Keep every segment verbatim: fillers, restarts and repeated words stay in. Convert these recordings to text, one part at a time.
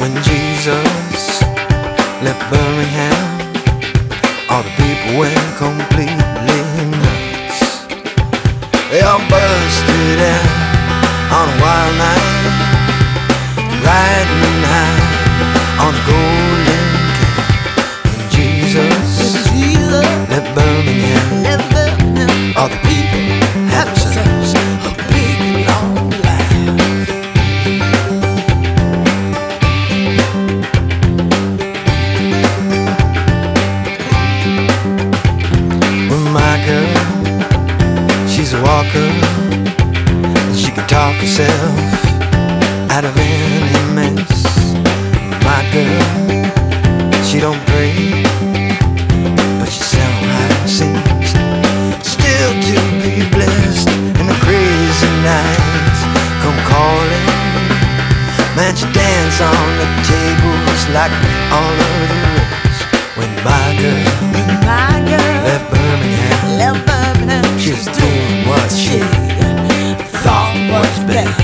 When Jesus left Birmingham, all the people went completely nuts. They all busted out on a wild night, riding high on a golden cow. When Jesus, Jesus left Birmingham, left Birmingham, all the people had themselves a big long laugh. Well, my girl, she's a walker, she can talk herself out of any mess. My girl, she don't pray, but she somehow seems still to be blessed. And the crazy nights come calling, man, she dance on the tables like all of the rest. When my girl, My girl left Birmingham, left Birmingham, she was doing what she thought was best.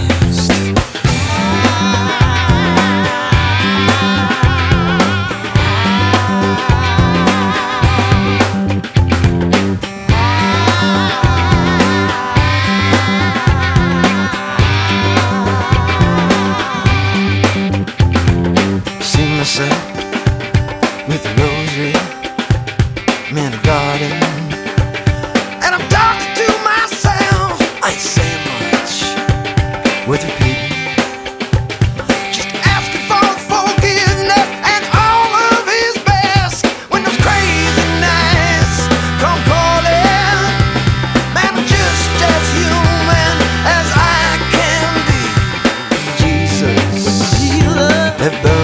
See myself with a rosary, me in a garden, and I'm talking to myself. I ain't saying much with repeating, just asking for forgiveness and all of His best. When those crazy nights come calling, man, I'm just as human as I can be. Jesus, Jesus left